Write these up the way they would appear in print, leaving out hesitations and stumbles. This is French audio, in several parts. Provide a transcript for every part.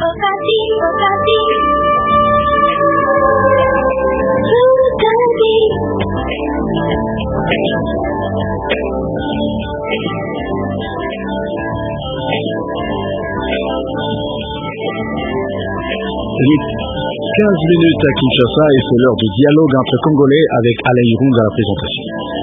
Minutes à Kinshasa et c'est l'heure du dialogue entre Congolais avec Alain Irunga à la présentation.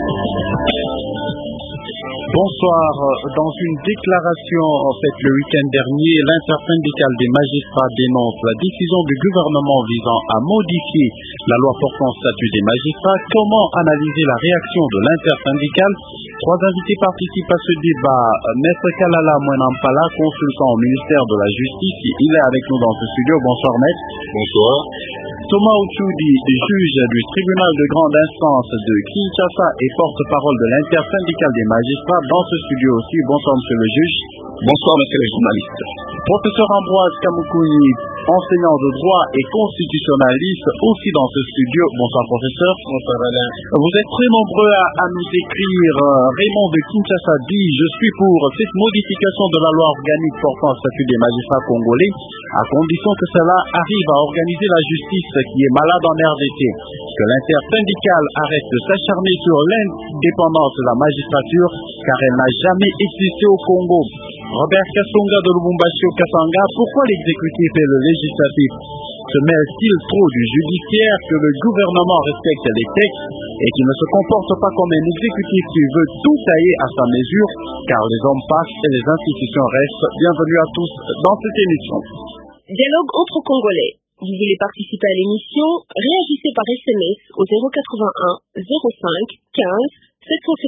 Bonsoir. Dans une déclaration faite le week-end dernier, l'intersyndicale des magistrats dénonce la décision du gouvernement visant à modifier la loi portant statut des magistrats. Comment analyser la réaction de l'intersyndicale? Trois invités participent à ce débat. Maître Kalala Mwenampala, consultant au ministère de la Justice, il est avec nous dans ce studio. Bonsoir maître. Bonsoir. Thomas Ouchoudi, juge du tribunal de grande instance de Kinshasa et porte-parole de l'intersyndicale des magistrats dans ce studio aussi. Bonsoir monsieur le juge. Bonsoir monsieur le journaliste. Professeur Ambroise Kamukouni, enseignant de droit et constitutionnaliste aussi dans ce studio. Bonsoir professeur. Bonsoir Alain. Vous êtes très nombreux à nous écrire. Raymond de Kinshasa dit: je suis pour cette modification de la loi organique portant le statut des magistrats congolais, à condition que cela arrive à organiser la justice qui est malade en RDC. Que l'intersyndicale arrête de s'acharner sur l'indépendance de la magistrature, car elle n'a jamais existé au Congo. Robert Kasonga de Lubumbashi au Katanga, pourquoi l'exécutif et le législatif se mêlent-ils trop du judiciaire, que le gouvernement respecte les textes et qu'il ne se comporte pas comme un exécutif qui veut tout tailler à sa mesure, car les hommes passent et les institutions restent. Bienvenue à tous dans cette émission. Dialogue entre Congolais. Vous voulez participer à l'émission? Réagissez par SMS au 081 05 15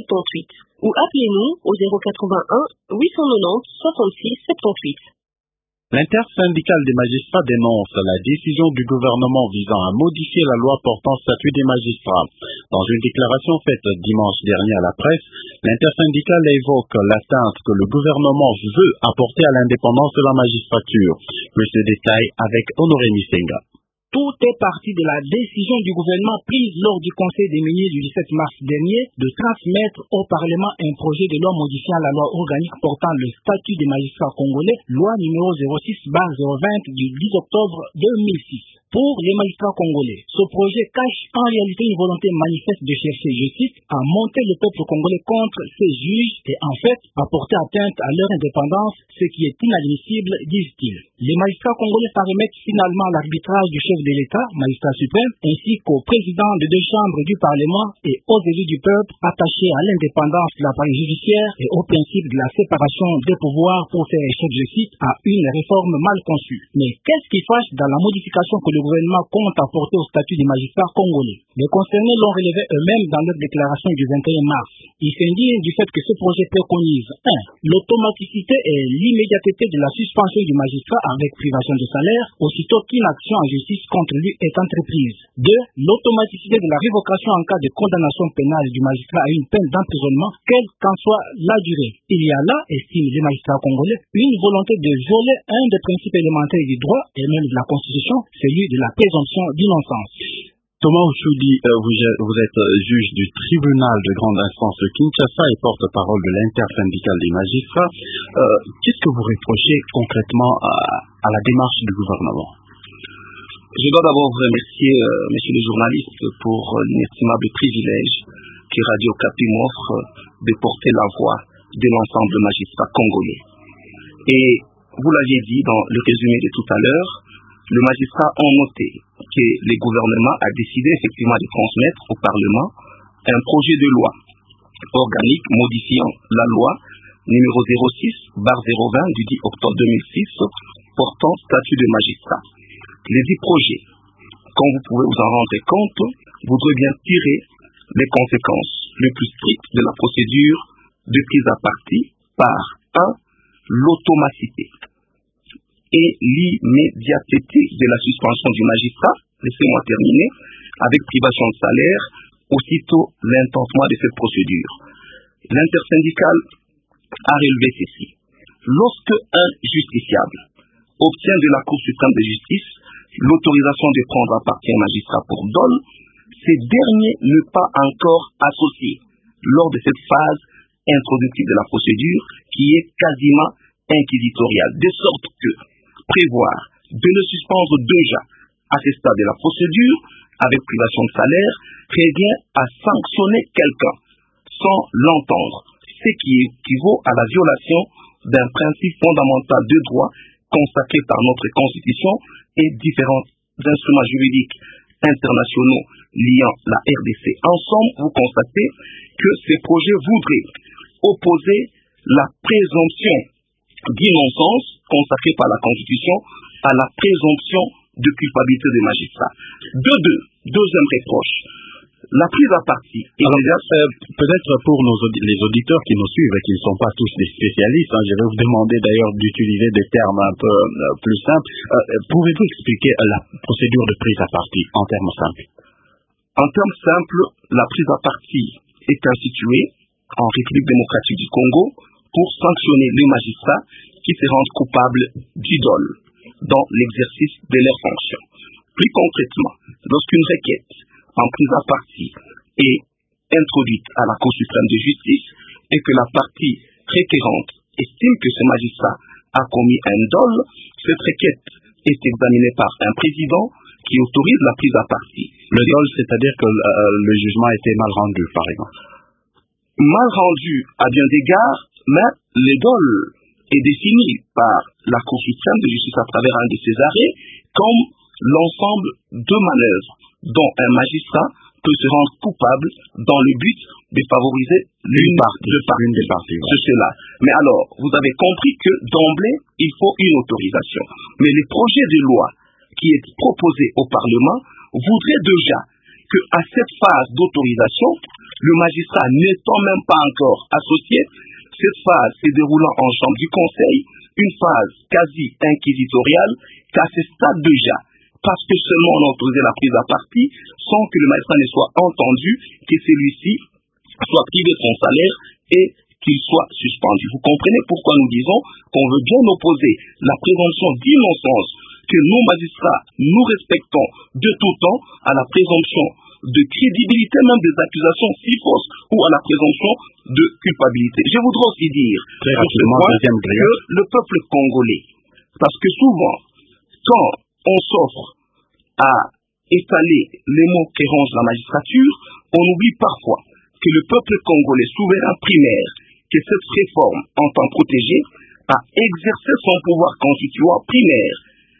778 ou appelez-nous au 081 890 66 78. L'intersyndicale des magistrats dénonce la décision du gouvernement visant à modifier la loi portant statut des magistrats. Dans une déclaration faite dimanche dernier à la presse, l'intersyndicale évoque l'atteinte que le gouvernement veut apporter à l'indépendance de la magistrature. Plus de détails avec Honoré Misenga. Tout est parti de la décision du gouvernement prise lors du Conseil des ministres du 17 mars dernier de transmettre au Parlement un projet de loi modifiant la loi organique portant le statut des magistrats congolais, loi numéro 06/020 du 10 octobre 2006. Pour les magistrats congolais, ce projet cache en réalité une volonté manifeste de chercher, je cite, à monter le peuple congolais contre ses juges et en fait à porter atteinte à leur indépendance, ce qui est inadmissible, disent-ils. Les magistrats congolais s'en remettent finalement à l'arbitrage du chef de l'État, magistrat suprême, ainsi qu'au président des deux chambres du Parlement et aux élus du peuple attachés à l'indépendance de l'appareil judiciaire et au principe de la séparation des pouvoirs pour faire échec, je cite, à une réforme mal conçue. Mais qu'est-ce qui fâche dans la modification que le gouvernement compte apporter au statut des magistrats congolais? Les concernés l'ont relevé eux-mêmes dans leur déclaration du 21 mars. Ils s'indignent du fait que ce projet préconise 1. L'automaticité et l'immédiateté de la suspension du magistrat avec privation de salaire, aussitôt qu'une action en justice contre lui est entreprise. 2. L'automaticité de la révocation en cas de condamnation pénale du magistrat à une peine d'emprisonnement, quelle qu'en soit la durée. Il y a là, estiment les magistrats congolais, une volonté de violer un des principes élémentaires du droit et même de la Constitution, celui de la présomption d'innocence. Thomas Ouchoudi, vous êtes juge du tribunal de grande instance de Kinshasa et porte-parole de l'intersyndicale des magistrats. Qu'est-ce que vous reprochez concrètement à la démarche du gouvernement? Je dois d'abord vous remercier, messieurs les journalistes, pour l'inestimable privilège que Radio Okapi m'offre de porter la voix de l'ensemble des magistrats congolais. Et vous l'aviez dit dans le résumé de tout à l'heure, les magistrats ont noté que le gouvernement a décidé effectivement de transmettre au Parlement un projet de loi organique modifiant la loi numéro 06/020 du 10 octobre 2006 portant statut de magistrat. Les 10 projets, quand vous pouvez vous en rendre compte, voudraient bien tirer les conséquences les plus strictes de la procédure de prise à partie par 1. L'automacité et l'immédiateté de la suspension du magistrat, laissez-moi terminer, avec privation de salaire, aussitôt l'intensement de cette procédure. L'intersyndicale a relevé ceci. Lorsque un justiciable obtient de la Cour suprême de justice l'autorisation de prendre à partie un magistrat pour dol, ces derniers ne pas encore associés lors de cette phase introductive de la procédure qui est quasiment inquisitoriale, de sorte que prévoir de le suspendre déjà à ce stade de la procédure avec privation de salaire revient à sanctionner quelqu'un sans l'entendre, ce qui équivaut à la violation d'un principe fondamental de droit consacré par notre Constitution et différents instruments juridiques internationaux liant la RDC. Ensemble, vous constatez que ces projets voudraient opposer la présomption d'innocence consacrée par la Constitution à la présomption de culpabilité des magistrats. Deuxième reproche, la prise à partie. Peut-être pour les auditeurs qui nous suivent et qui ne sont pas tous des spécialistes, je vais vous demander d'ailleurs d'utiliser des termes un peu plus simples. Pouvez-vous expliquer la procédure de prise à partie en termes simples? En termes simples, la prise à partie est instituée en République démocratique du Congo pour sanctionner les magistrats qui se rendent coupables d'idole dans l'exercice de leurs fonctions. Plus concrètement, lorsqu'une requête en prise à partie est introduite à la Cour suprême de justice et que la partie requérante estime que ce magistrat a commis un dol, cette requête est examinée par un président qui autorise la prise à partie. Le dol, c'est-à-dire que le jugement a été mal rendu, par exemple. Mal rendu à bien d'égards, mais le dol est défini par la Cour suprême de justice à travers un de ses arrêts comme l'ensemble de manœuvres dont un magistrat peut se rendre coupable dans le but de favoriser l'une des parties. C'est cela. Mais alors, vous avez compris que d'emblée, il faut une autorisation. Mais le projet de loi qui est proposé au Parlement voudrait déjà qu'à cette phase d'autorisation, le magistrat n'étant même pas encore associé, cette phase se déroulant en chambre du Conseil, une phase quasi inquisitoriale, qu'à ce stade déjà, parce que seulement on a autorisé la prise à partie, sans que le magistrat ne soit entendu, que celui-ci soit privé de son salaire et qu'il soit suspendu. Vous comprenez pourquoi nous disons qu'on veut bien opposer la présomption d'innocence que nos magistrats, nous respectons de tout temps, à la présomption de crédibilité même des accusations si fausses ou à la présomption de culpabilité. Je voudrais aussi dire très rapidement que le peuple congolais, parce que souvent, quand on s'offre à étaler les mots qui rongent la magistrature, on oublie parfois que le peuple congolais souverain primaire, que cette réforme entend protéger, a exercé son pouvoir constituant primaire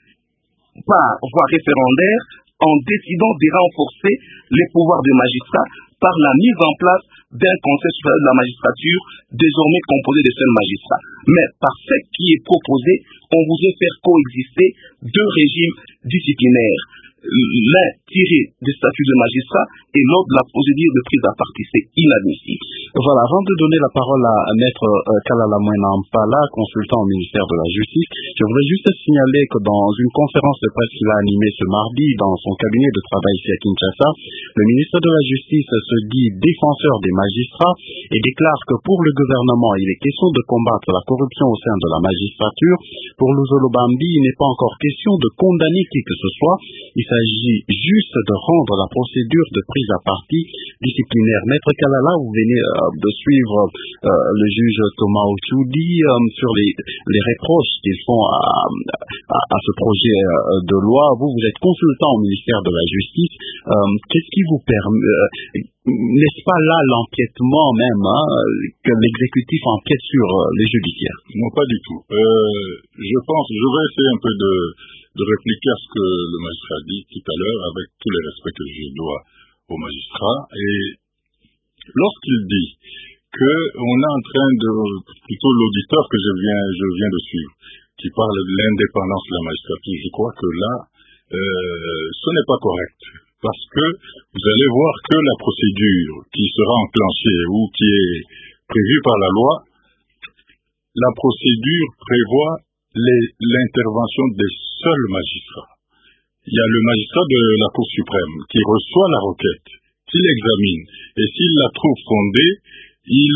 par voie référendaire en décidant de renforcer les pouvoirs des magistrats par la mise en place d'un conseil supérieur de la magistrature désormais composé de seuls magistrats. Mais par ce qui est proposé, on voudrait faire coexister deux régimes disciplinaires. L'un tiré des statuts de magistrat et l'autre de la procédure de prise à partie. C'est inadmissible. Voilà, avant de donner la parole à Maître Kalala Mwenampala, consultant au ministère de la Justice, je voudrais juste signaler que dans une conférence de presse qu'il a animée ce mardi dans son cabinet de travail ici à Kinshasa, le ministre de la Justice se dit défenseur des magistrats et déclare que pour le gouvernement, il est question de combattre la corruption au sein de la magistrature. Pour Luzolo Bambi, il n'est pas encore question de condamner qui que ce soit. Il s'agit juste de rendre la procédure de prise à partie disciplinaire. Maître Kalala, vous venez de suivre le juge Thomas Ochoudi sur les reproches qu'ils font à ce projet de loi. Vous êtes consultant au ministère de la Justice. Qu'est-ce qui vous permet... N'est-ce pas là l'empiètement même, que l'exécutif empiète sur les judiciaires? Non, pas du tout. Je vais essayer un peu de répliquer à ce que le magistrat dit tout à l'heure, avec tous les respects que je dois au magistrat. Et lorsqu'il dit qu'on est en train de, plutôt l'auditeur que je viens de suivre, qui parle de l'indépendance de la magistrature, je crois que là, ce n'est pas correct. Parce que vous allez voir que la procédure qui sera enclenchée ou qui est prévue par la loi, la procédure prévoit l'intervention des seuls magistrats. Il y a le magistrat de la Cour suprême qui reçoit la requête, qui l'examine, et s'il la trouve fondée, il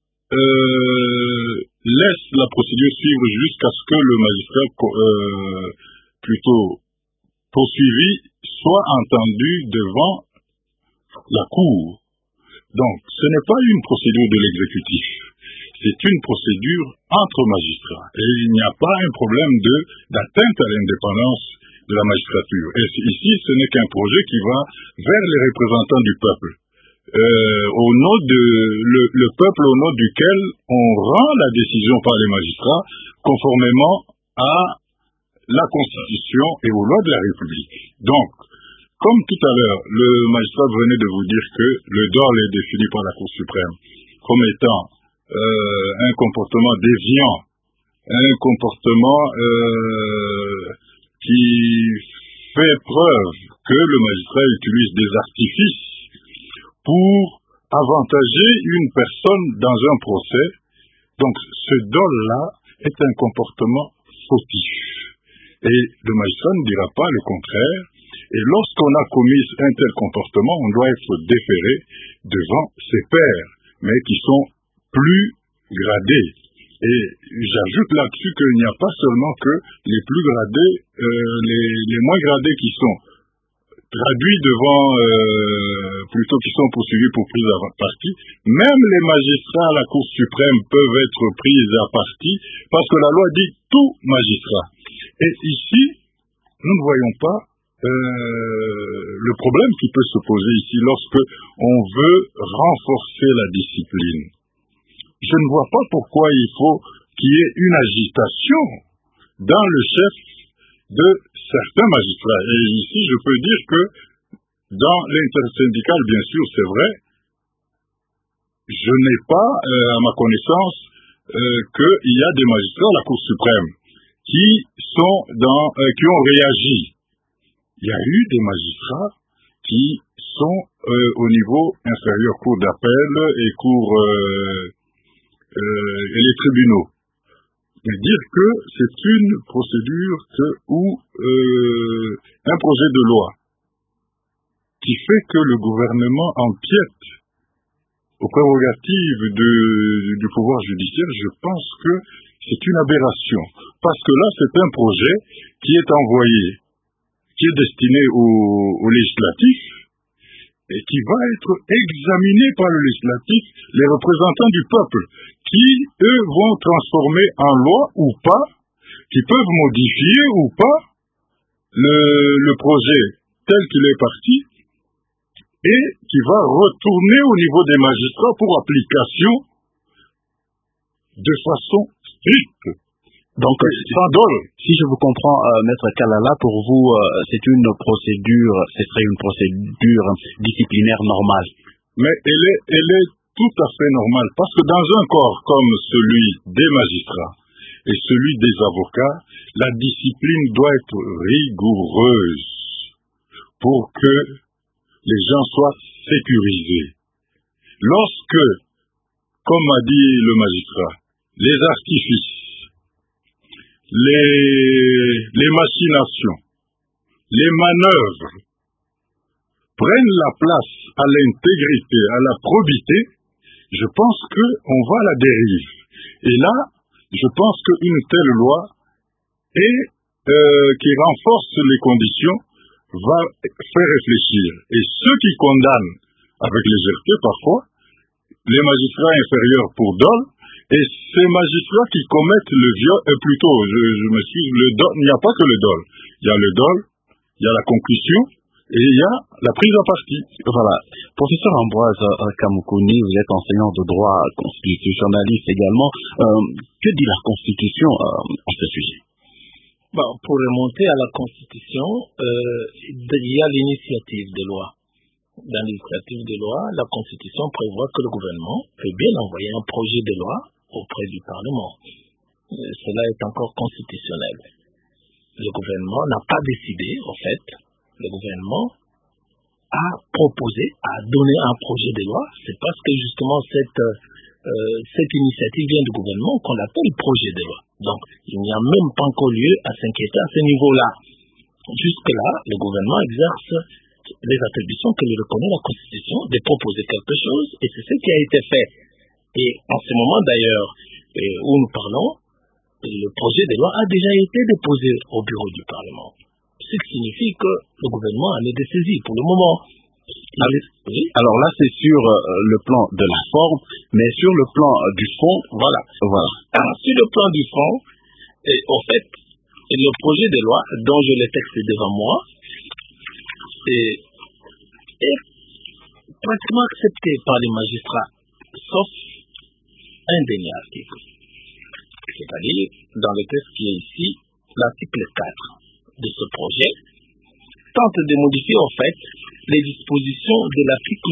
laisse la procédure suivre jusqu'à ce que le magistrat plutôt poursuivi soit entendu devant la Cour. Donc, ce n'est pas une procédure de l'exécutif. c'est une procédure entre magistrats. Et il n'y a pas un problème d'atteinte à l'indépendance de la magistrature. Et ici, ce n'est qu'un projet qui va vers les représentants du peuple. Au nom de le peuple au nom duquel on rend la décision par les magistrats conformément à la Constitution et aux lois de la République. Donc, comme tout à l'heure, le magistrat venait de vous dire que le DOL est défini par la Cour suprême comme étant un comportement déviant, un comportement qui fait preuve que le magistrat utilise des artifices pour avantager une personne dans un procès. Donc, ce DOL-là est un comportement fautif. Et le magistrat ne dira pas le contraire. Et lorsqu'on a commis un tel comportement, on doit être déféré devant ses pairs, mais qui sont plus gradés. Et j'ajoute là-dessus qu'il n'y a pas seulement que les plus gradés, les moins gradés qui sont traduits devant, plutôt qui sont poursuivis pour prise à partie. Même les magistrats à la Cour suprême peuvent être pris à partie, parce que la loi dit tout magistrat. Et ici, nous ne voyons pas le problème qui peut se poser ici lorsque on veut renforcer la discipline. Je ne vois pas pourquoi il faut qu'il y ait une agitation dans le chef de certains magistrats. Et ici, je peux dire que dans l'intersyndicale, bien sûr, c'est vrai, je n'ai pas, à ma connaissance, qu'il y a des magistrats à la Cour suprême qui ont réagi. Il y a eu des magistrats qui sont au niveau inférieur, cour d'appel et et les tribunaux. Mais dire que c'est une procédure où un projet de loi qui fait que le gouvernement empiète aux prérogatives du pouvoir judiciaire, je pense que c'est une aberration. Parce que là, c'est un projet qui est envoyé, qui est destiné au législatif et qui va être examiné par le législatif, les représentants du peuple, qui, eux, vont transformer en loi ou pas, qui peuvent modifier ou pas le projet tel qu'il est parti, et qui va retourner au niveau des magistrats pour application de façon stricte. Donc, sans dol. Si je vous comprends, Maître Kalala, pour vous, c'est une procédure, ce serait une procédure disciplinaire normale. Mais elle est tout à fait normale, parce que dans un corps comme celui des magistrats et celui des avocats, la discipline doit être rigoureuse pour que les gens soient sécurisés. Lorsque, comme a dit le magistrat, les artifices, les machinations, les manœuvres prennent la place à l'intégrité, à la probité, je pense qu'on va à la dérive. Et là, je pense qu'une telle loi qui renforce les conditions va faire réfléchir. Et ceux qui condamnent avec légèreté parfois, les magistrats inférieurs pour dol, et ces magistrats qui commettent le viol, plutôt, je m'excuse, il n'y a pas que le dol. Il y a le dol, il y a la concussion, et il y a la prise à partie. Voilà. Professeur Ambroise Kamoukouni, vous êtes enseignant de droit constitutionnaliste également. Que dit la Constitution à ce sujet? Pour remonter à la Constitution, il y a l'initiative de loi. Dans l'initiative de loi, la Constitution prévoit que le gouvernement peut bien envoyer un projet de loi auprès du Parlement. Cela est encore constitutionnel. Le gouvernement n'a pas décidé, en fait. Le gouvernement a proposé, a donné un projet de loi. C'est parce que justement cette initiative vient du gouvernement qu'on l'appelle projet de loi. Donc, il n'y a même pas encore lieu à s'inquiéter à ce niveau-là. Jusque-là, le gouvernement exerce les attributions que lui reconnaît la Constitution, de proposer quelque chose, et c'est ce qui a été fait. Et en ce moment d'ailleurs où nous parlons, le projet de loi a déjà été déposé au bureau du Parlement. Ce qui signifie que le gouvernement en est dessaisi pour le moment. Alors là, c'est sur le plan de la forme, mais sur le plan du fond, voilà. Alors, sur le plan du fond, en fait, le projet de loi dont j'ai le texte devant moi est pratiquement accepté par les magistrats, sauf un dernier article. C'est-à-dire, dans le texte qui est ici, l'article 4 de ce projet tente de modifier en fait les dispositions de l'article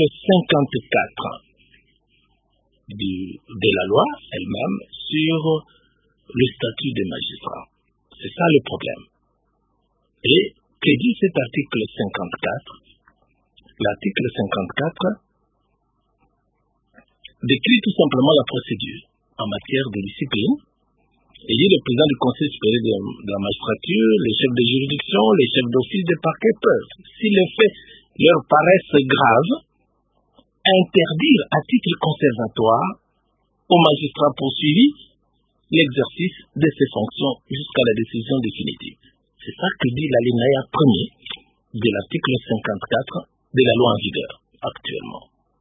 54 de la loi elle-même sur le statut des magistrats. C'est ça le problème. Et que dit cet article 54? L'article 54 décrit tout simplement la procédure en matière de discipline. Et le président du Conseil supérieur de la magistrature, les chefs de juridiction, les chefs d'office de parquet peuvent, si les faits leur paraissent graves, interdire à titre conservatoire aux magistrats poursuivis l'exercice de ses fonctions jusqu'à la décision définitive. C'est ça que dit l'alinéa 1er de l'article 54 de la loi en vigueur actuellement.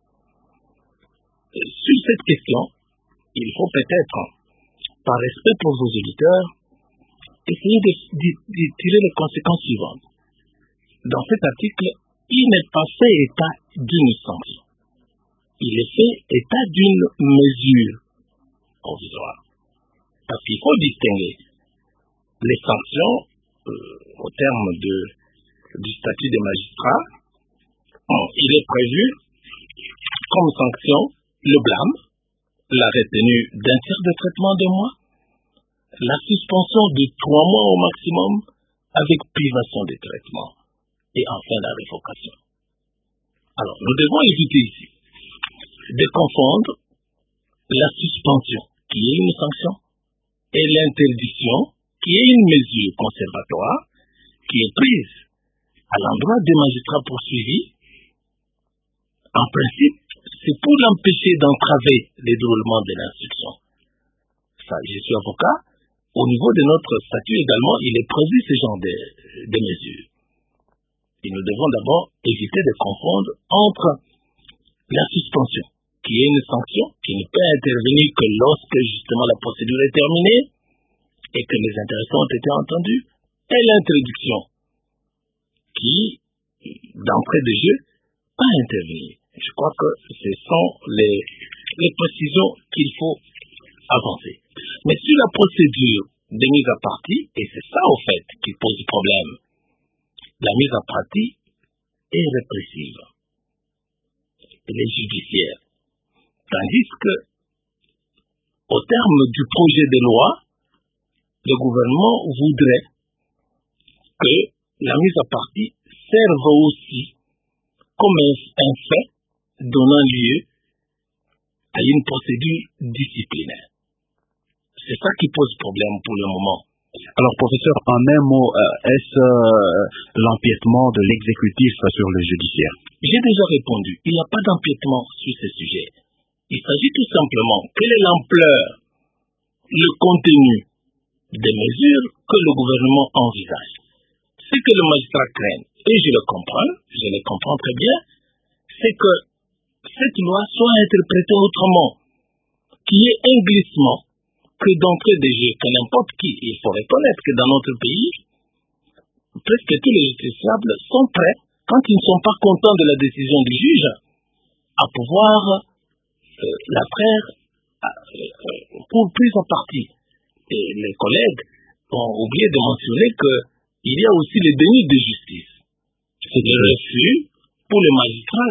Sur cette question, il faut peut-être, par respect pour vos auditeurs, essayer de tirer les conséquences suivantes. Dans cet article, il n'est pas fait état d'une sanction. Il est fait état d'une mesure provisoire. Parce qu'il faut distinguer les sanctions au terme du statut des magistrats. Il est prévu comme sanction le blâme, la retenue d'un tiers de traitement de mois, la suspension de 3 mois au maximum avec privation de traitement et enfin la révocation. Alors, nous devons éviter ici de confondre la suspension, qui est une sanction, et l'interdiction, qui est une mesure conservatoire, qui est prise à l'endroit des magistrats poursuivis. En principe, c'est pour l'empêcher d'entraver les déroulements de l'instruction. Ça, je suis avocat. Au niveau de notre statut également, il est prévu ce genre de mesures. Et nous devons d'abord éviter de confondre entre la suspension, qui est une sanction qui ne peut intervenir que lorsque justement la procédure est terminée et que les intéressés ont été entendus, et l'interdiction, qui, d'entrée de jeu, pas intervenir. Je crois que ce sont les précisions qu'il faut avancer. Mais sur la procédure de mise à partie, et c'est ça au fait qui pose problème, la mise à partie est répressive. Elle est judiciaire. Tandis que, au terme du projet de loi, le gouvernement voudrait que la mise à partie serve aussi comme un fait donnant lieu à une procédure disciplinaire. C'est ça qui pose problème pour le moment. Alors, professeur, en un mot, est-ce l'empiètement de l'exécutif sur le judiciaire? J'ai déjà répondu. Il n'y a pas d'empiètement sur ce sujet. Il s'agit tout simplement, quelle est l'ampleur, le contenu des mesures que le gouvernement envisage. Ce que le magistrat craint, et je le comprends très bien, c'est que cette loi soit interprétée autrement, qu'il y ait un glissement, que d'entrée de jeu, que n'importe qui, il faut reconnaître que dans notre pays, presque tous les justiciables sont prêts, quand ils ne sont pas contents de la décision du juge, à pouvoir la faire pour prise en partie. Et les collègues ont oublié de mentionner qu'il y a aussi les dénis de justice. C'est le refus pour les magistrats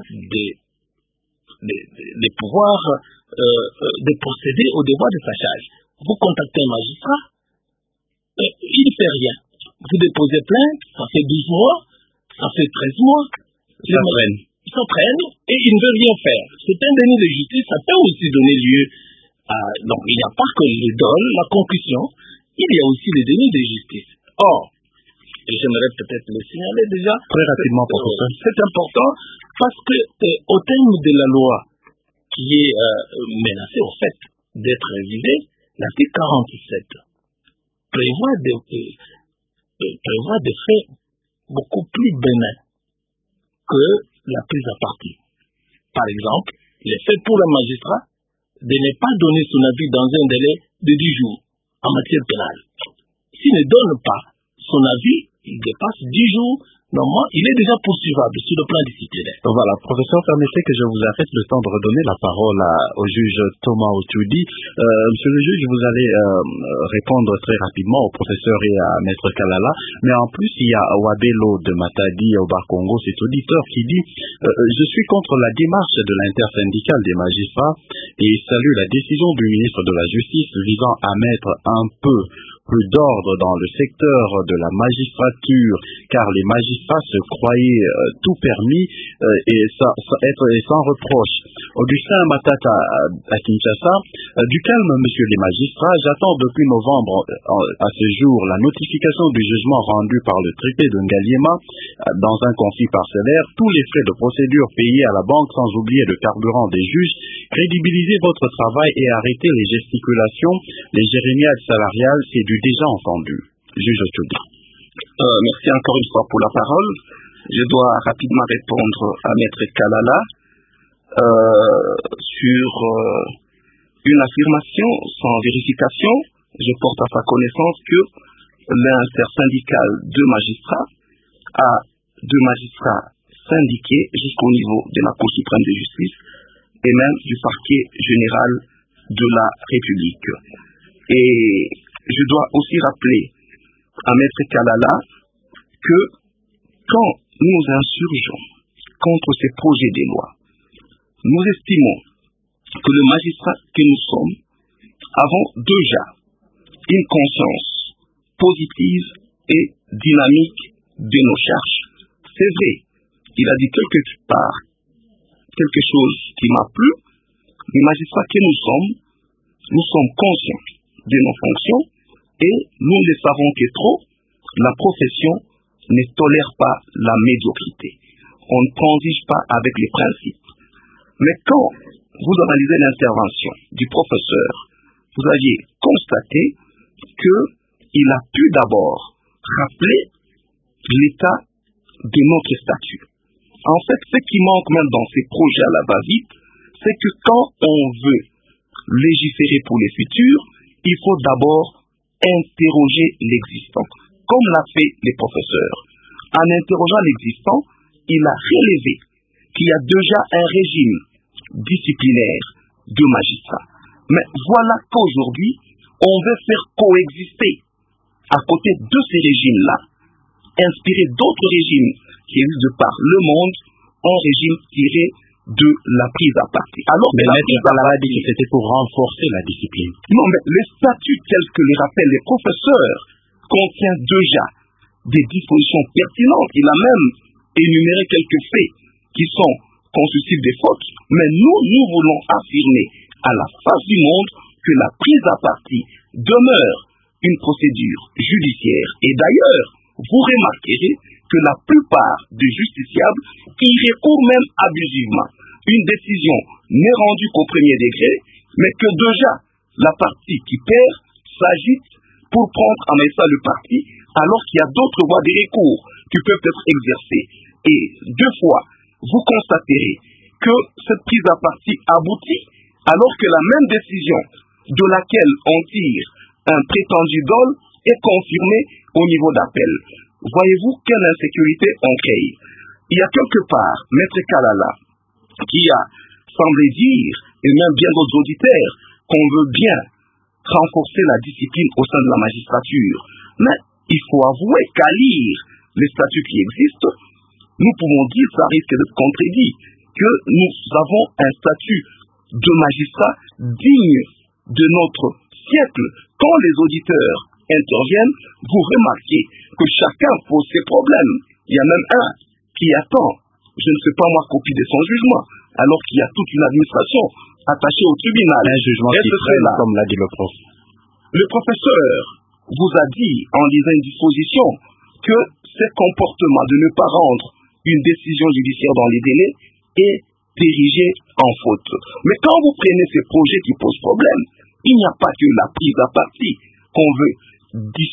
de pouvoir de procéder au devoir de sachage. Vous contactez un magistrat, il ne fait rien. Vous déposez plainte, ça fait 12 mois, ça fait 13 mois. Ils s'en prennent et ils ne veulent rien faire. C'est un déni de justice, ça peut aussi donner lieu à... Donc il n'y a pas que le dol, la concussion, il y a aussi les dénis de justice. Or, et j'aimerais peut-être le signaler déjà, très rapidement, professeur. C'est important parce que au terme de la loi qui est menacée au fait d'être révisée, l'article 47 prévoit des faits beaucoup plus bénins que la prise à partie. Par exemple, il est fait pour un magistrat de ne pas donner son avis dans un délai de 10 jours en matière pénale. S'il ne donne pas son avis, il dépasse 10 jours, normalement, il est déjà poursuivable sur le plan disciplinaire. Voilà, professeur, permettez que je vous arrête le temps de redonner la parole au juge Thomas Otudi. Monsieur le juge, vous allez répondre très rapidement au professeur et à Maître Kalala, mais en plus, il y a Wabelo de Matadi au Bar-Congo, cet auditeur qui dit je suis contre la démarche de l'intersyndicale des magistrats et salue la décision du ministre de la Justice visant à mettre un peu plus d'ordre dans le secteur de la magistrature, car les magistrats se croyaient tout permis et sans reproche. Augustin Matata à Kinshasa, du calme, monsieur les magistrats, j'attends depuis novembre à ce jour la notification du jugement rendu par le traité de Ngaliema dans un conflit parcellaire, tous les frais de procédure payés à la banque sans oublier le carburant des juges, crédibilisez votre travail et arrêtez les gesticulations, les jérémiades salariales, c'est du déjà entendu. Juge Otudi. Merci encore une fois pour la parole. Je dois rapidement répondre à Maître Kalala sur une affirmation sans vérification. Je porte à sa connaissance que l'intersyndical de magistrats a deux magistrats syndiqués jusqu'au niveau de la Cour suprême de justice et même du parquet général de la République. Et je dois aussi rappeler à Maître Kalala que quand nous nous insurgeons contre ces projets de loi, nous estimons que le magistrat que nous sommes avons déjà une conscience positive et dynamique de nos charges. C'est vrai, il a dit quelque part quelque chose qui m'a plu. Les magistrats que nous sommes conscients de nos fonctions et nous le savons que trop, la profession ne tolère pas la médiocrité. On ne transige pas avec les principes. Mais quand vous analysez l'intervention du professeur, vous aviez constaté qu'il a pu d'abord rappeler l'état de notre statut. En fait, ce qui manque même dans ces projets à la va-vite, c'est que quand on veut légiférer pour les futurs, il faut d'abord interroger l'existant, comme l'a fait les professeurs. En interrogeant l'existant, il a relevé qu'il y a déjà un régime disciplinaire de magistrats. Mais voilà qu'aujourd'hui, on veut faire coexister à côté de ces régimes-là, inspirer d'autres régimes qui existent de par le monde, un régime tiré de la prise à partie. Alors, mais Maître Kalala dit que c'était pour renforcer la discipline. Non, mais le statut tel que les rappellent les professeurs contient déjà des dispositions pertinentes. Il a même énuméré quelques faits qui sont constitutifs des fautes. Mais nous voulons affirmer à la face du monde que la prise à partie demeure une procédure judiciaire. Et d'ailleurs, vous remarquerez que la plupart des justiciables y recourent même abusivement. Une décision n'est rendue qu'au premier degré, mais que déjà la partie qui perd s'agite pour prendre en main le parti, alors qu'il y a d'autres voies de recours qui peuvent être exercées. Et deux fois, vous constaterez que cette prise à partie aboutit, alors que la même décision de laquelle on tire un prétendu dol est confirmée au niveau d'appel. Voyez-vous quelle insécurité on crée? Il y a quelque part, Maître Kalala, qui a semblé dire, et même bien d'autres auditeurs, qu'on veut bien renforcer la discipline au sein de la magistrature. Mais il faut avouer qu'à lire les statuts qui existent, nous pouvons dire, ça risque d'être contredit, que nous avons un statut de magistrat digne de notre siècle. Quand les auditeurs interviennent, vous remarquez que chacun pose ses problèmes. Il y a même un qui attend, je ne sais pas moi, copie de son jugement, alors qu'il y a toute une administration attachée au tribunal. Un jugement qui traîne, comme l'a dit le prof. Le professeur vous a dit, en lisant une disposition, que ce comportement de ne pas rendre une décision judiciaire dans les délais est érigé en faute. Mais quand vous prenez ces projets qui posent problème, il n'y a pas que la prise à partie qu'on veut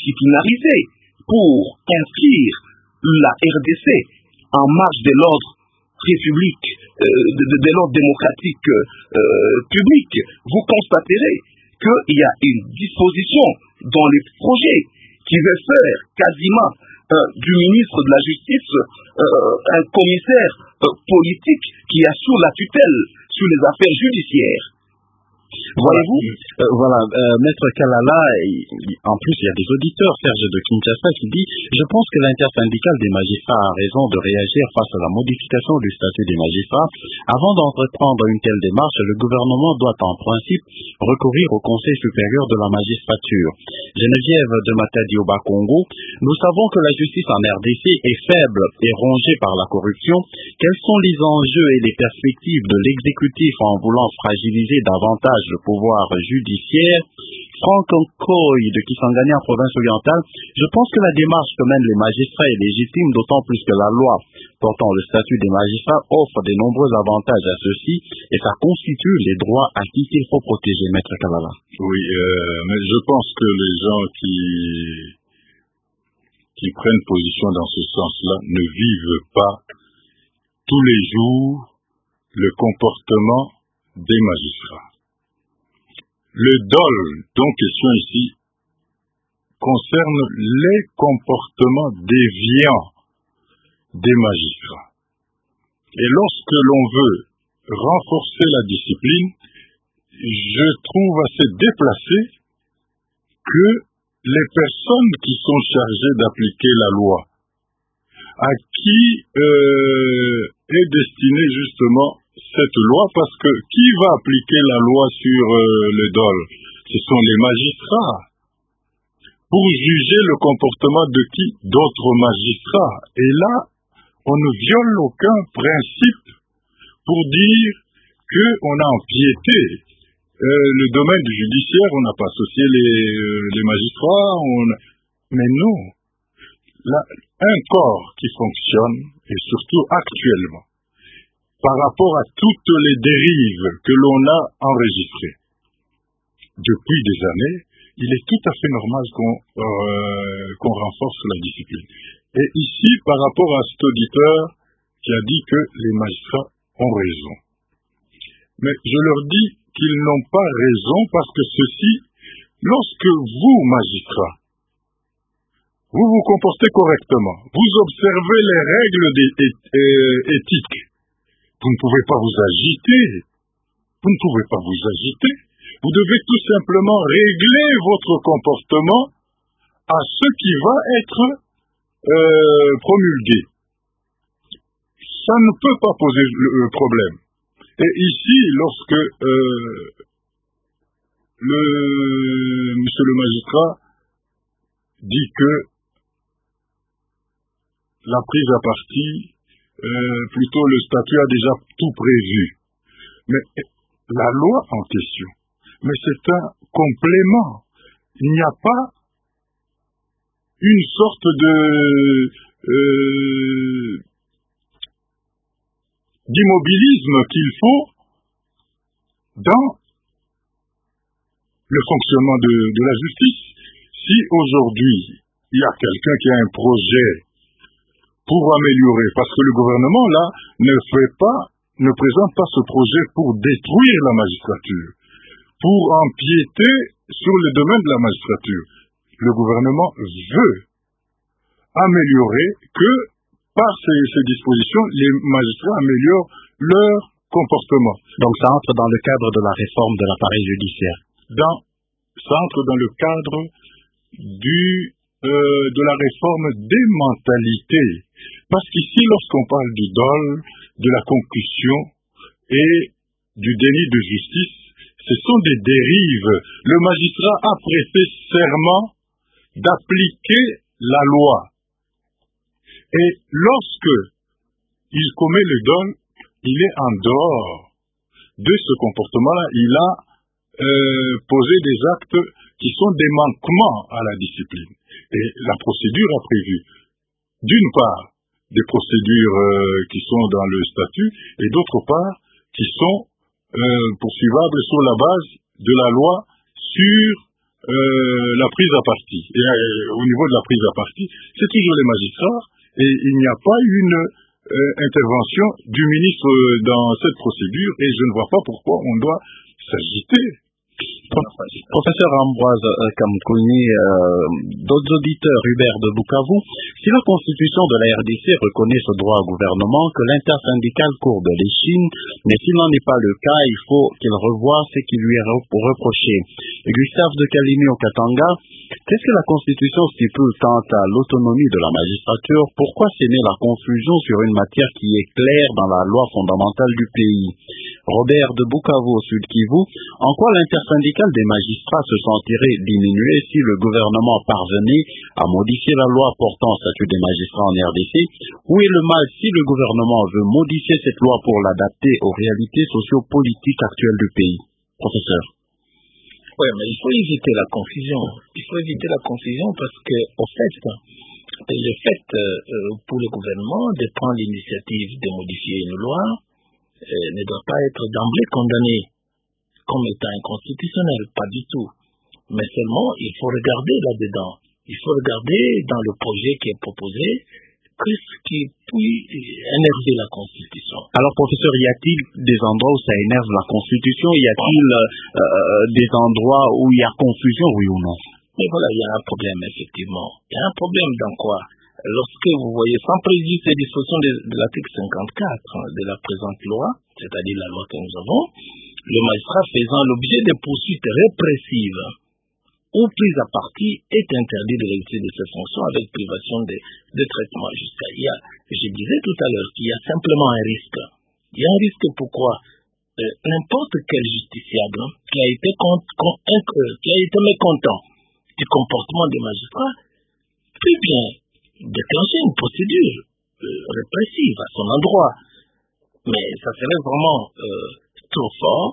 disciplinariser pour inscrire la RDC en marge de l'ordre république, de l'ordre démocratique public, vous constaterez qu'il y a une disposition dans les projets qui veut faire quasiment du ministre de la Justice un commissaire politique qui assure la tutelle sur les affaires judiciaires. Voyez-vous? Voilà, Maître Kalala, en plus il y a des auditeurs, Serge de Kinshasa, qui dit « Je pense que l'intersyndicale des magistrats a raison de réagir face à la modification du statut des magistrats. Avant d'entreprendre une telle démarche, le gouvernement doit en principe recourir au Conseil supérieur de la magistrature. » Geneviève de Matadi au Bas-Congo, nous savons que la justice en RDC est faible et rongée par la corruption. Quels sont les enjeux et les perspectives de l'exécutif en voulant fragiliser davantage le pouvoir judiciaire? Franck Nkoy de Kisangani en province orientale, je pense que la démarche que mènent les magistrats est légitime, d'autant plus que la loi portant le statut des magistrats offre de nombreux avantages à ceux-ci et ça constitue les droits acquis qu'il faut protéger. Maître Kalala. Oui, mais je pense que les gens qui prennent position dans ce sens-là ne vivent pas tous les jours le comportement des magistrats. Le DOL dont question ici concerne les comportements déviants des magistrats. Et lorsque l'on veut renforcer la discipline, je trouve assez déplacé que les personnes qui sont chargées d'appliquer la loi, à qui est destinée justement cette loi, parce que qui va appliquer la loi sur le DOL? Ce sont les magistrats. Pour juger le comportement de qui? D'autres magistrats. Et là, on ne viole aucun principe pour dire qu'on a empiété le domaine du judiciaire, on n'a pas associé les magistrats, mais non. Là, un corps qui fonctionne, et surtout actuellement, par rapport à toutes les dérives que l'on a enregistrées depuis des années, il est tout à fait normal qu'on renforce la discipline. Et ici, par rapport à cet auditeur qui a dit que les magistrats ont raison. Mais je leur dis qu'ils n'ont pas raison parce que ceci, lorsque vous, magistrats, vous vous comportez correctement, vous observez les règles éthiques, vous ne pouvez pas vous agiter. Vous ne pouvez pas vous agiter. Vous devez tout simplement régler votre comportement à ce qui va être promulgué. Ça ne peut pas poser le problème. Et ici, lorsque monsieur le magistrat dit que la prise à partie, plutôt le statut a déjà tout prévu. Mais la loi en question, mais c'est un complément. Il n'y a pas une sorte d'immobilisme qu'il faut dans le fonctionnement de la justice. Si aujourd'hui, il y a quelqu'un qui a un projet pour améliorer, parce que le gouvernement, là, ne présente pas ce projet pour détruire la magistrature, pour empiéter sur le domaine de la magistrature. Le gouvernement veut améliorer que, par ces dispositions, les magistrats améliorent leur comportement. Donc ça entre dans le cadre de la réforme de l'appareil judiciaire. Ça entre dans le cadre de la réforme des mentalités. Parce qu'ici, lorsqu'on parle du dol, de la concussion et du déni de justice, ce sont des dérives. Le magistrat a prêté serment d'appliquer la loi. Et lorsque il commet le dol, il est en dehors de ce comportement-là. Il a posé des actes qui sont des manquements à la discipline. Et la procédure a prévu, d'une part, des procédures qui sont dans le statut, et d'autre part, qui sont poursuivables sur la base de la loi sur la prise à partie. Et au niveau de la prise à partie, c'est toujours les magistrats, et il n'y a pas une intervention du ministre dans cette procédure et je ne vois pas pourquoi on doit s'agiter. Professeur Ambroise Kamkouni, d'autres auditeurs, Hubert de Bukavu, si la constitution de la RDC reconnaît ce droit au gouvernement que l'intersyndicale court de l'échine, mais s'il n'en est pas le cas, il faut qu'il revoie ce qui lui est reproché. Gustave de Kalimi au Katanga, qu'est-ce que la constitution stipule quant à l'autonomie de la magistrature? Pourquoi s'aimer la confusion sur une matière qui est claire dans la loi fondamentale du pays? Robert de Bukavu au Sud Kivu, en quoi l'intersyndicale des magistrats se sentirait diminuée si le gouvernement parvenait à modifier la loi portant statut des magistrats en RDC? Où est le mal si le gouvernement veut modifier cette loi pour l'adapter aux réalités sociopolitiques actuelles du pays? Professeur. Oui, mais il faut éviter la confusion. Il faut éviter la confusion parce que, au fait, le fait pour le gouvernement de prendre l'initiative de modifier une loi ne doit pas être d'emblée condamné comme étant inconstitutionnel, pas du tout. Mais seulement, il faut regarder là-dedans. Il faut regarder dans le projet qui est proposé qu'est-ce qui peut énerver la Constitution. Alors, professeur, y a-t-il des endroits où ça énerve la Constitution? Y a-t-il des endroits où il y a confusion, oui ou non? Mais voilà, il y a un problème, effectivement. Il y a un problème dans quoi? Lorsque vous voyez, sans préjudice les dispositions de l'article 54 de la présente loi, c'est-à-dire la loi que nous avons, le magistrat faisant l'objet de poursuites répressives ou prise à partie est interdit de l'exercice de ses fonctions avec privation de traitement jusqu'à hier. Je disais tout à l'heure qu'il y a simplement un risque. Il y a un risque pourquoi n'importe quel justiciable qui a été mécontent du comportement des magistrats peut bien déclencher une procédure répressive à son endroit. Mais ça serait vraiment trop fort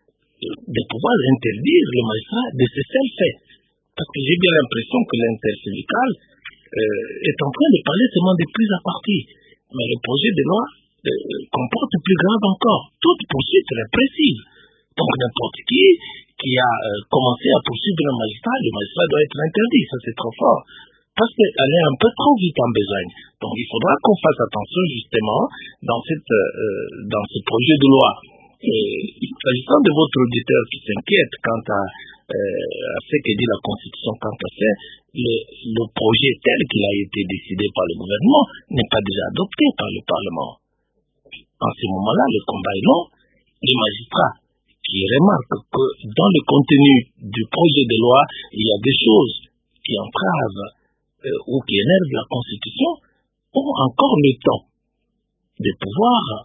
de pouvoir interdire le magistrat de ce seul fait. Parce que j'ai bien l'impression que l'intersyndicale est en train de parler seulement de prise à partie. Mais le projet de loi comporte plus grave encore, toute poursuite répressive. Donc n'importe qui a commencé à poursuivre le magistrat doit être interdit, ça c'est trop fort. Parce qu'elle est un peu trop vite en besogne. Donc il faudra qu'on fasse attention justement dans ce projet de loi. S'agissant de votre auditeur qui s'inquiète quant à ce que dit la Constitution quant à ça, le projet tel qu'il a été décidé par le gouvernement n'est pas déjà adopté par le Parlement. En ce moment-là, le combat est long. Les magistrats qui remarquent que dans le contenu du projet de loi, il y a des choses qui entravent ou qui énervent la Constitution, ont encore le temps de pouvoir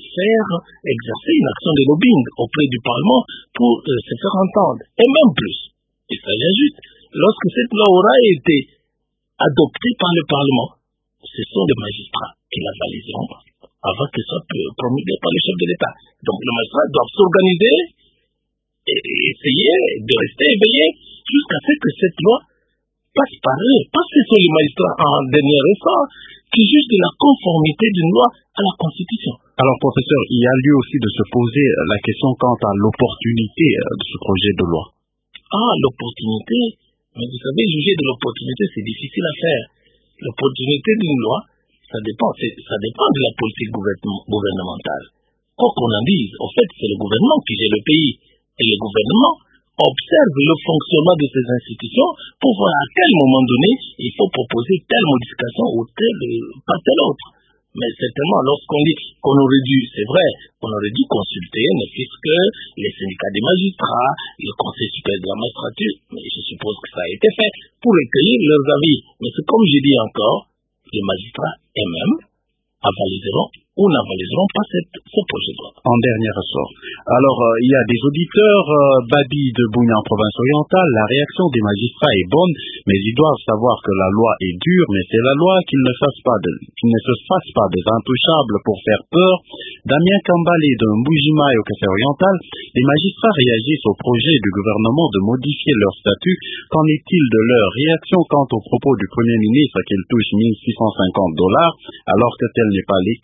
exercer une action de lobbying auprès du Parlement pour se faire entendre. Et même plus, il s'agit juste, lorsque cette loi aura été adoptée par le Parlement, ce sont les magistrats qui la valideront avant que soit promulguée par le chef de l'État. Donc les magistrats doivent s'organiser et essayer de rester éveillés jusqu'à ce que cette loi passe par eux. Parce que ce sont les magistrats en dernier ressort qui jugent de la conformité d'une loi à la Constitution. Alors, professeur, il y a lieu aussi de se poser la question quant à l'opportunité de ce projet de loi. Ah, l'opportunité. Mais vous savez, juger de l'opportunité, c'est difficile à faire. L'opportunité d'une loi, ça dépend de la politique gouvernementale. Quoi qu'on en dise, au fait, c'est le gouvernement qui gère le pays. Et le gouvernement observe le fonctionnement de ces institutions pour voir à quel moment donné il faut proposer telle modification ou pas telle autre. Mais certainement, lorsqu'on dit qu'on aurait dû, c'est vrai, qu'on aurait dû consulter, ne fût-ce que les syndicats des magistrats, le Conseil supérieur de la magistrature, mais je suppose que ça a été fait pour recueillir leurs avis. Mais c'est comme je dis encore, les magistrats eux-mêmes avaliseront ou n'avaliseront pas ce projet de loi. En dernier ressort. Alors, il y a des auditeurs, Badi de Bounia en province orientale, la réaction des magistrats est bonne, mais ils doivent savoir que la loi est dure, mais c'est la loi qu'ils ne se fassent pas des intouchables pour faire peur. Damien Kambalé de Mbujimaï au Café oriental, les magistrats réagissent au projet du gouvernement de modifier leur statut. Qu'en est-il de leur réaction quant au propos du Premier ministre qu'ils touchent $1 650, alors que tel n'est pas le cas? Ces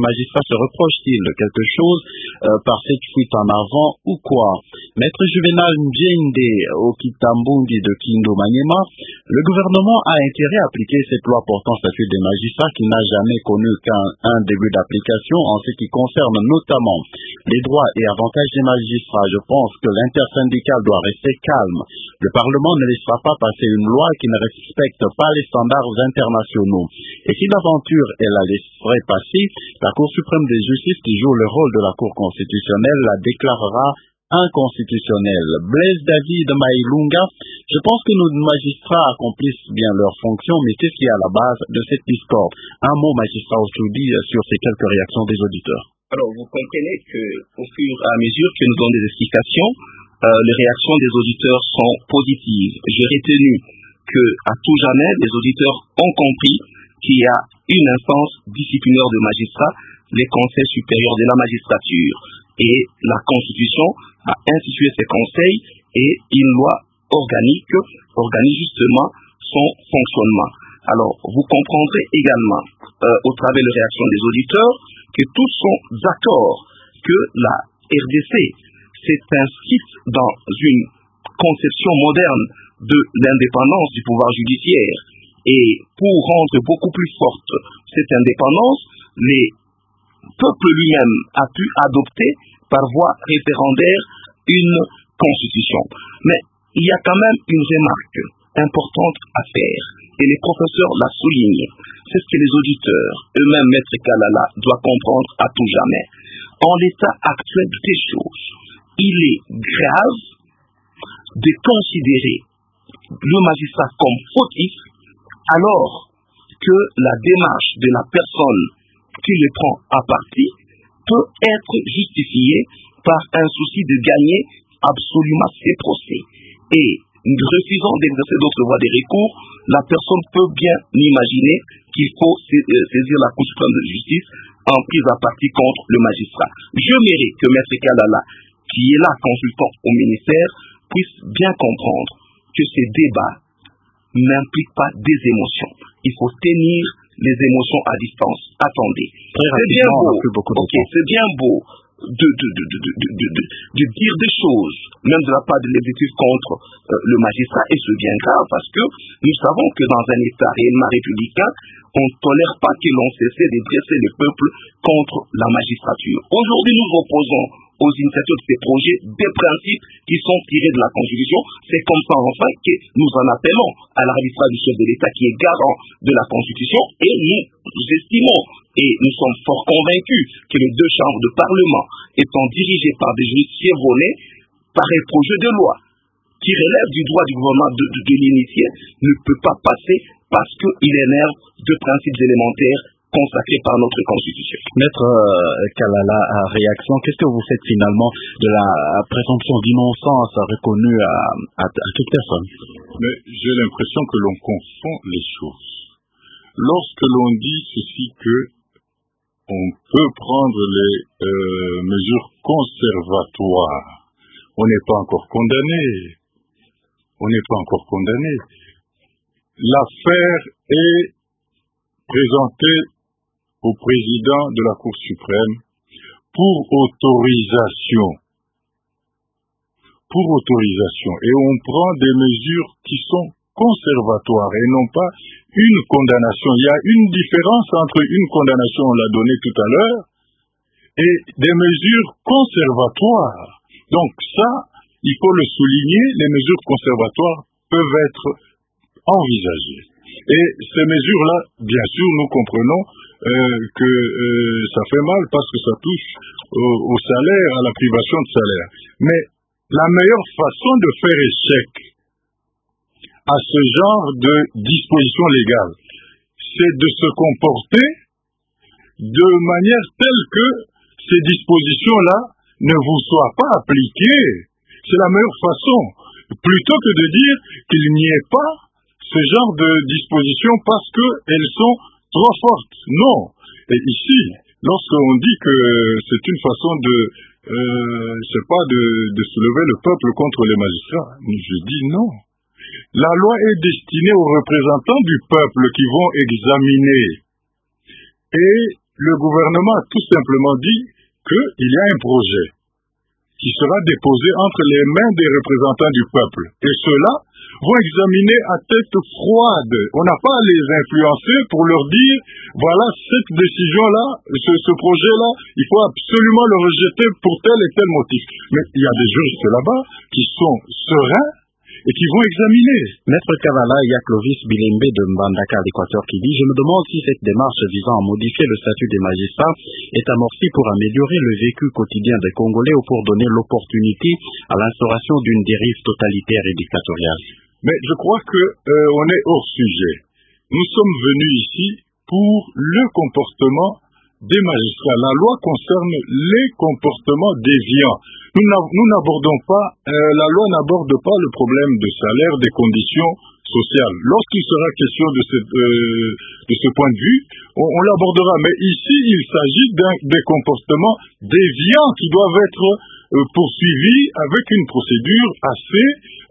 magistrats se reprochent-ils quelque chose par cette fuite en avant ou quoi? Maître Juvenal Ndjende Okitambundi de Kindo Maniema, le gouvernement a intérêt à appliquer cette loi portant statut des magistrats qui n'a jamais connu qu'un début d'application en ce qui concerne notamment les droits et avantages des magistrats. Je pense que l'intersyndical doit rester calme. Le Parlement ne laissera pas passer une loi qui ne respecte pas les standards internationaux. Et si d'aventure elle la laisserait passer, la Cour suprême de justice, qui joue le rôle de la Cour constitutionnelle, la déclarera inconstitutionnelle. Blaise David Maïlunga, je pense que nos magistrats accomplissent bien leurs fonctions, mais qu'est-ce qui est à la base de cette discorde? Un mot, magistrat Ochoudi, sur ces quelques réactions des auditeurs. Alors, vous comprenez que, au fur et à mesure que nous donnons des explications, les réactions des auditeurs sont positives. J'ai retenu que, à tout jamais, les auditeurs ont compris qu'il y a une instance disciplinaire de magistrats, les conseils supérieurs de la magistrature. Et la Constitution a institué ces conseils et une loi organique organise justement son fonctionnement. Alors, vous comprendrez également, au travers des réactions des auditeurs, que tous sont d'accord que la RDC s'est inscrite dans une conception moderne de l'indépendance du pouvoir judiciaire. Et pour rendre beaucoup plus forte cette indépendance, les peuples lui-même a pu adopter par voie référendaire une constitution. Mais il y a quand même une remarque importante à faire, et les professeurs la soulignent. C'est ce que les auditeurs, eux-mêmes, Maître Kalala, doivent comprendre à tout jamais. En l'état actuel des choses, il est grave de considérer le magistrat comme fautif alors que la démarche de la personne qui le prend à partie peut être justifiée par un souci de gagner absolument ses procès. Et refusant d'exercer d'autres voies de recours, la personne peut bien imaginer qu'il faut saisir la Cour suprême de justice en prise à partie contre le magistrat. Je mérite que Maître Kalala, qui est là consultant au ministère, puisse bien comprendre que ces débats n'impliquent pas des émotions. Il faut tenir les émotions à distance. Attendez. C'est bien beau. C'est bien beau de dire des choses, même de la part de l'exécutif contre le magistrat, et c'est bien grave parce que nous savons que dans un État réellement républicain, on ne tolère pas que l'on cesse de dresser le peuple contre la magistrature. Aujourd'hui, nous opposons aux initiatives de ces projets des principes qui sont tirés de la Constitution. C'est comme ça enfin que nous en appelons à l'arbitrage du chef de l'État qui est garant de la Constitution, et nous estimons et nous sommes fort convaincus que les deux chambres de Parlement étant dirigées par des juristes chevronnés, pareil projet de loi qui relève du droit du gouvernement de l'initier ne peut pas passer parce qu'il énerve deux principes élémentaires consacrés par notre Constitution. Maître Kalala, réaction, qu'est-ce que vous faites finalement de la présomption d'innocence reconnue à toute personne? Mais j'ai l'impression que l'on confond les choses. Lorsque l'on dit ceci que on peut prendre les mesures conservatoires, on n'est pas encore condamné. L'affaire est présentée au président de la Cour suprême pour autorisation. Et on prend des mesures qui sont conservatoires et non pas une condamnation. Il y a une différence entre une condamnation, on l'a donné tout à l'heure, et des mesures conservatoires. Donc ça, il faut le souligner, les mesures conservatoires peuvent être envisagées. Et ces mesures-là, bien sûr, nous comprenons que ça fait mal parce que ça touche au salaire, à la privation de salaire. Mais la meilleure façon de faire échec à ce genre de dispositions légales, c'est de se comporter de manière telle que ces dispositions-là ne vous soient pas appliquées. C'est la meilleure façon, plutôt que de dire qu'il n'y ait pas ce genre de dispositions parce qu'elles sont trop fortes. Non. Et ici, lorsqu'on dit que c'est une façon c'est pas de soulever le peuple contre les magistrats, je dis non. La loi est destinée aux représentants du peuple qui vont examiner. Et le gouvernement a tout simplement dit qu'il y a un projet qui sera déposé entre les mains des représentants du peuple. Et ceux-là vont examiner à tête froide. On n'a pas à les influencer pour leur dire, voilà, cette décision-là, ce projet-là, il faut absolument le rejeter pour tel et tel motif. Mais il y a des juristes là-bas qui sont sereins et qui vont examiner. Maître Kavala, il y a Clovis Bilembe de Mbandaka à l'Équateur qui dit « Je me demande si cette démarche visant à modifier le statut des magistrats est amorcée pour améliorer le vécu quotidien des Congolais ou pour donner l'opportunité à l'instauration d'une dérive totalitaire et dictatoriale. » Mais je crois qu'on est hors sujet. Nous sommes venus ici pour le comportement des magistrats. La loi concerne les comportements déviants. Nous n'abordons pas, la loi n'aborde pas le problème de salaire, des conditions sociales. Lorsqu'il sera question de ce point de vue, on l'abordera. Mais ici, il s'agit des comportements déviants qui doivent être poursuivis avec une procédure assez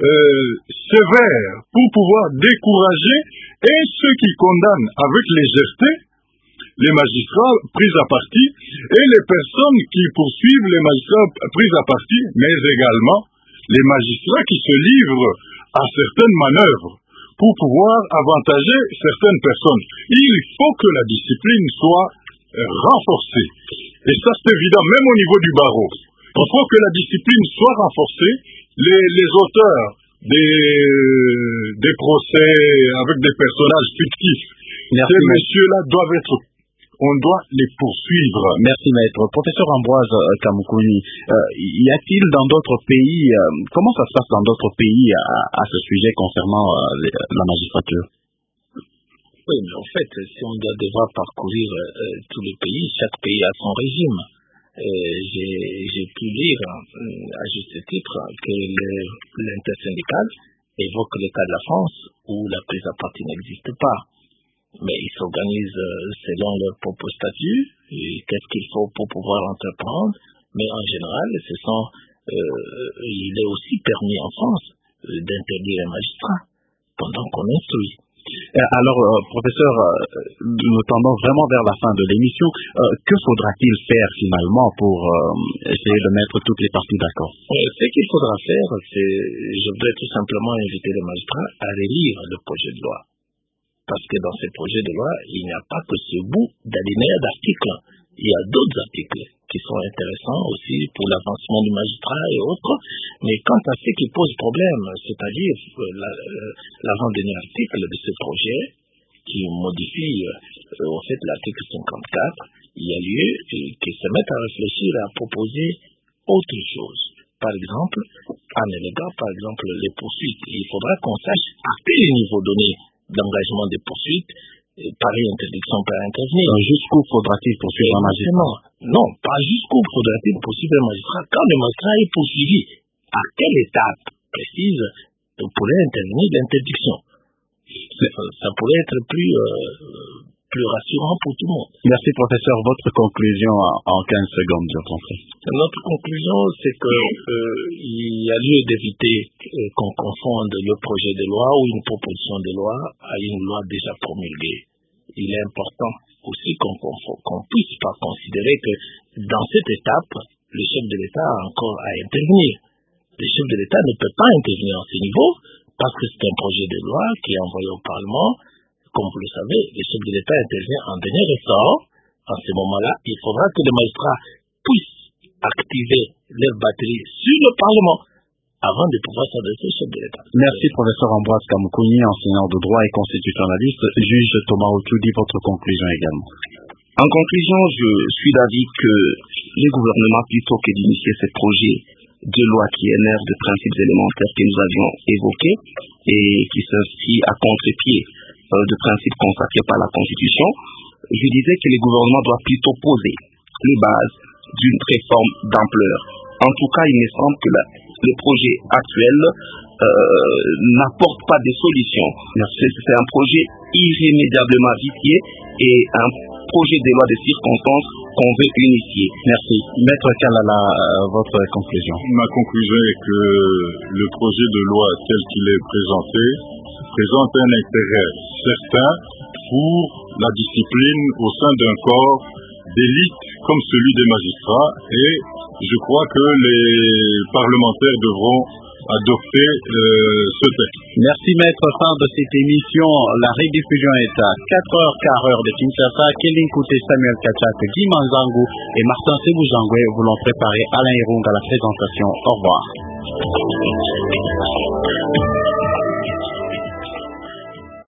sévère pour pouvoir décourager et ceux qui condamnent avec légèreté les magistrats pris à partie et les personnes qui poursuivent les magistrats pris à partie, mais également les magistrats qui se livrent à certaines manœuvres pour pouvoir avantager certaines personnes. Il faut que la discipline soit renforcée. Et ça, c'est évident, même au niveau du barreau. Il faut que la discipline soit renforcée. Les auteurs des procès avec des personnages fictifs, ces messieurs-là doivent être... On doit les poursuivre. Merci, maître. Professeur Ambroise Kamoukouni, y a-t-il dans d'autres pays, comment ça se passe dans d'autres pays à ce sujet concernant la magistrature? Oui, mais en fait, si on doit devoir parcourir tous les pays, chaque pays a son régime. J'ai pu lire, à juste titre, que l'intersyndicale évoque le cas de la France, où la prise à partie n'existe pas. Mais ils s'organisent selon leur propre statut, et qu'est-ce qu'il faut pour pouvoir entreprendre. Mais en général, il est aussi permis en France d'interdire les magistrats pendant qu'on instruit. Alors, professeur, nous tendons vraiment vers la fin de l'émission. Que faudra-t-il faire finalement pour essayer de mettre toutes les parties d'accord? Ce qu'il faudra faire, je voudrais tout simplement inviter les magistrats à relire le projet de loi. Parce que dans ce projet de loi, il n'y a pas que ce bout d'alinéa d'articles. Il y a d'autres articles qui sont intéressants aussi pour l'avancement du magistrat et autres. Mais quant à ce qui pose problème, c'est-à-dire l'avant-dernier article de ce projet qui modifie au fait l'article 54, il y a lieu qu'ils se mettent à réfléchir et à proposer autre chose. Par exemple, en élégant par exemple les poursuites, il faudra qu'on sache à quel niveau donné d'engagement des poursuites, pareille interdiction peut intervenir. Jusqu'où faudra-t-il poursuivre un magistrat? Non, pas jusqu'où faudra-t-il poursuivre un magistrat. Quand le magistrat est poursuivi, à quelle étape précise pourrait intervenir l'interdiction? Ça pourrait être plus rassurant pour tout le monde. Merci, professeur. Votre conclusion en 15 secondes, je pense. Notre conclusion, c'est qu'il y a lieu d'éviter qu'on confonde le projet de loi ou une proposition de loi à une loi déjà promulguée. Il est important aussi qu'on puisse pas considérer que dans cette étape, le chef de l'État a encore à intervenir. Le chef de l'État ne peut pas intervenir à ce niveau parce que c'est un projet de loi qui est envoyé au Parlement. Comme vous le savez, le chef de l'État intervient en dernier ressort. En ce moment-là, il faudra que les magistrats puissent activer leur batterie sur le Parlement avant de pouvoir s'adresser au chef de l'État. Merci, professeur Ambroise Kamoukouni, enseignant de droit et constitutionnaliste. Juge Thomas Otoudi, votre conclusion également. En conclusion, je suis d'avis que les gouvernements, plutôt que d'initier ce projet de loi qui énerve de principes élémentaires que nous avions évoqués et qui s'inscrit à contre-pied de principes consacrés par la Constitution, je disais que les gouvernements doivent plutôt poser les bases d'une réforme d'ampleur. En tout cas, il me semble que le projet actuel n'apporte pas de solutions. C'est un projet irrémédiablement vicié et un projet de loi de circonstances qu'on veut initier. Merci. Maître Kalala, votre conclusion. Ma conclusion est que le projet de loi tel qu'il est présenté présente un intérêt certain pour la discipline au sein d'un corps d'élite comme celui des magistrats, et je crois que les parlementaires devront adopter ce texte. Merci maître. Fin de cette émission. La rediffusion est à 4h15 de Kinshasa. Kéline Kouté, Samuel Kachak, Guy Manzangu et Martin Sebujangwe vous l'ont préparé. Alain Irung à la présentation. Au revoir.